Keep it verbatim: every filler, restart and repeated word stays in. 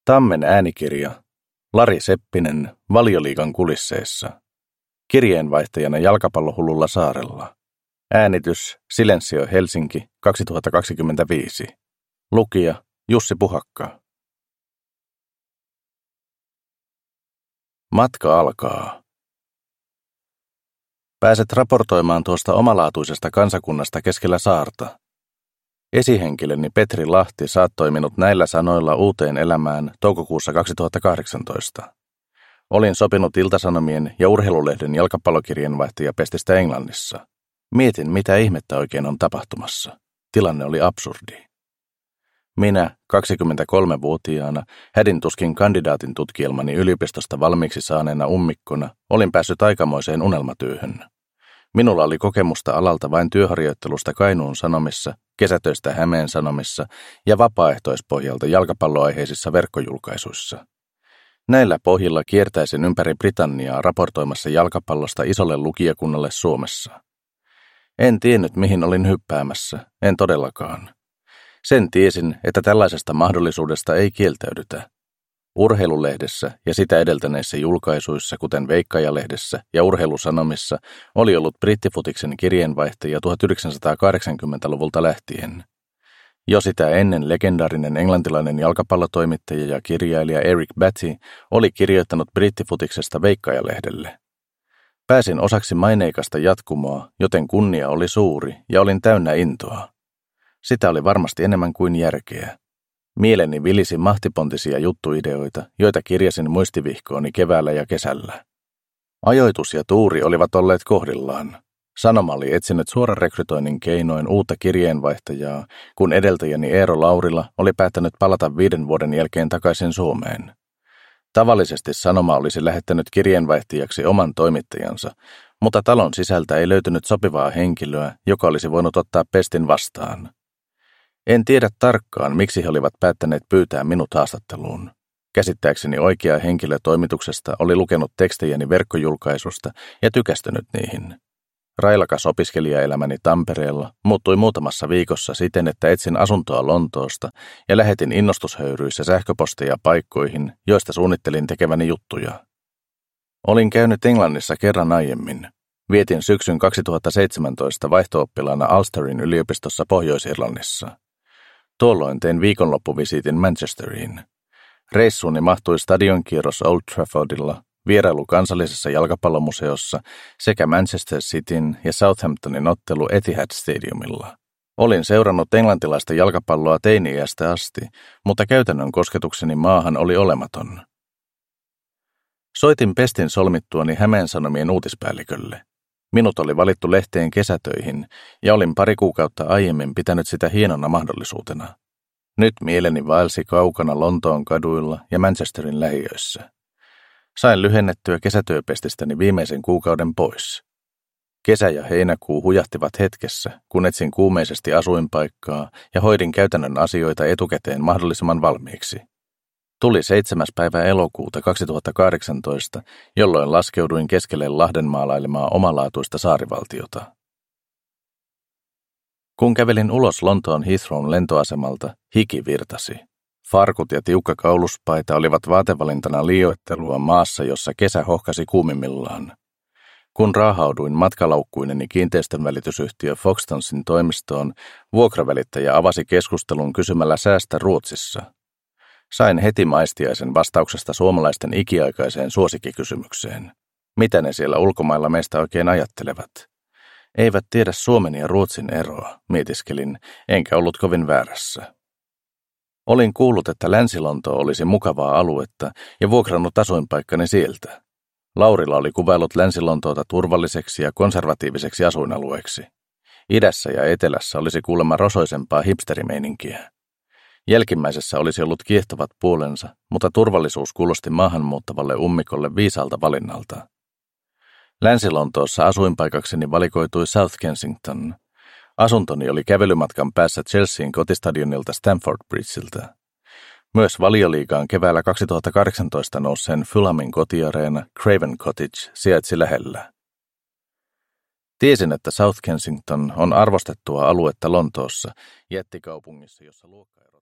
Tammen äänikirja. Lari Seppinen Valioliigan kulisseissa. Kirjeenvaihtajana jalkapallohullulla saarella. Äänitys Silensio Helsinki kaksituhattakaksikymmentäviisi. Lukija Jussi Puhakka. Matka alkaa. Pääset raportoimaan tuosta omalaatuisesta kansakunnasta keskellä saarta. Esihenkilöni Petri Lahti saattoi minut näillä sanoilla uuteen elämään toukokuussa kaksituhattakahdeksantoista. Olin sopinut Ilta-Sanomien ja Urheilulehden jalkapallokirjeenvaihtajapestistä Englannissa. Mietin, mitä ihmettä oikein on tapahtumassa. Tilanne oli absurdi. Minä, kaksikymmentäkolmevuotiaana, hädin tuskin kandidaatin tutkielmani yliopistosta valmiiksi saaneena ummikkona, olin päässyt aikamoiseen unelmatyöhön. Minulla oli kokemusta alalta vain työharjoittelusta Kainuun Sanomissa, kesätöistä Hämeen Sanomissa ja vapaaehtoispohjalta jalkapalloaiheisissa verkkojulkaisuissa. Näillä pohjilla kiertäisin ympäri Britanniaa raportoimassa jalkapallosta isolle lukijakunnalle Suomessa. En tiennyt, mihin olin hyppäämässä, en todellakaan. Sen tiesin, että tällaisesta mahdollisuudesta ei kieltäydytä. Urheilulehdessä ja sitä edeltäneissä julkaisuissa, kuten Veikkaja-lehdessä ja Urheilusanomissa, oli ollut brittifutiksen kirjeenvaihtaja tuhatyhdeksänsataakahdeksankymmentäluvulta lähtien. Jo sitä ennen legendaarinen englantilainen jalkapallotoimittaja ja kirjailija Eric Batty oli kirjoittanut brittifutiksesta Veikkaja-lehdelle. Pääsin osaksi maineikasta jatkumoa, joten kunnia oli suuri ja olin täynnä intoa. Sitä oli varmasti enemmän kuin järkeä. Mieleni vilisi mahtipontisia juttuideoita, joita kirjasin muistivihkooni keväällä ja kesällä. Ajoitus ja tuuri olivat olleet kohdillaan. Sanoma oli etsinyt suoran rekrytoinnin keinoin uutta kirjeenvaihtajaa, kun edeltäjäni Eero Laurila oli päättänyt palata viiden vuoden jälkeen takaisin Suomeen. Tavallisesti Sanoma olisi lähettänyt kirjeenvaihtajaksi oman toimittajansa, mutta talon sisältä ei löytynyt sopivaa henkilöä, joka olisi voinut ottaa pestin vastaan. En tiedä tarkkaan, miksi he olivat päättäneet pyytää minut haastatteluun. Käsittääkseni oikea henkilö toimituksesta oli lukenut tekstejäni verkkojulkaisusta ja tykästynyt niihin. Railakas opiskelijaelämäni Tampereella muuttui muutamassa viikossa siten, että etsin asuntoa Lontoosta ja lähetin innostushöyryissä sähköposteja paikkoihin, joista suunnittelin tekeväni juttuja. Olin käynyt Englannissa kerran aiemmin. Vietin syksyn kaksituhattaseitsemäntoista vaihto-oppilaana Ulsterin yliopistossa Pohjois-Irlannissa. Tuolloin tein viikonloppuvisiitin Manchesteriin. Reissuuni mahtui stadionkierros Old Traffordilla, vierailu kansallisessa jalkapallomuseossa sekä Manchester Cityn ja Southamptonin ottelu Etihad Stadiumilla. Olin seurannut englantilaista jalkapalloa teini-iästä asti, mutta käytännön kosketukseni maahan oli olematon. Soitin pestin solmittuani Hämeen Sanomien uutispäällikölle. Minut oli valittu lehteen kesätöihin ja olin pari kuukautta aiemmin pitänyt sitä hienona mahdollisuutena. Nyt mieleni vaelsi kaukana Lontoon kaduilla ja Manchesterin lähiöissä. Sain lyhennettyä kesätyöpestistäni viimeisen kuukauden pois. Kesä ja heinäkuu hujahtivat hetkessä, kun etsin kuumeisesti asuinpaikkaa ja hoidin käytännön asioita etukäteen mahdollisimman valmiiksi. Tuli seitsemäs päivä elokuuta kaksituhattakahdeksantoista, jolloin laskeuduin keskelle Lahden maalailemaa omalaatuista saarivaltiota. Kun kävelin ulos Lontoon Heathrown lentoasemalta, hiki virtasi. Farkut ja tiukka kauluspaita olivat vaatevalintana liioittelua maassa, jossa kesä hohkasi kuumimmillaan. Kun raahauduin matkalaukkuineni kiinteistönvälitysyhtiö Foxtonsin toimistoon, vuokravälittäjä avasi keskustelun kysymällä säästä Ruotsissa. Sain heti maistiaisen vastauksesta suomalaisten ikiaikaiseen suosikkikysymykseen. Mitä ne siellä ulkomailla meistä oikein ajattelevat? Eivät tiedä Suomen ja Ruotsin eroa, mietiskelin, enkä ollut kovin väärässä. Olin kuullut, että Länsi-Lonto olisi mukavaa aluetta ja vuokrannut asuinpaikkani sieltä. Laurila oli kuvaillut Länsi-Lontoota turvalliseksi ja konservatiiviseksi asuinalueeksi. Idässä ja etelässä olisi kuulemma rosoisempaa hipsterimeininkiä. Jälkimmäisessä olisi ollut kiehtovat puolensa, mutta turvallisuus kuulosti maahanmuuttavalle ummikolle viisaalta valinnalta. Länsi-Lontoossa asuinpaikakseni valikoitui South Kensington. Asuntoni oli kävelymatkan päässä Chelsean kotistadionilta Stamford Bridgeltä. Myös Valioliigaan keväällä kaksituhattakahdeksantoista nousseen Fulhamin kotiareena Craven Cottage sijaitsi lähellä. Tiesin, että South Kensington on arvostettua aluetta Lontoossa, jättikaupungissa, jossa luokkaero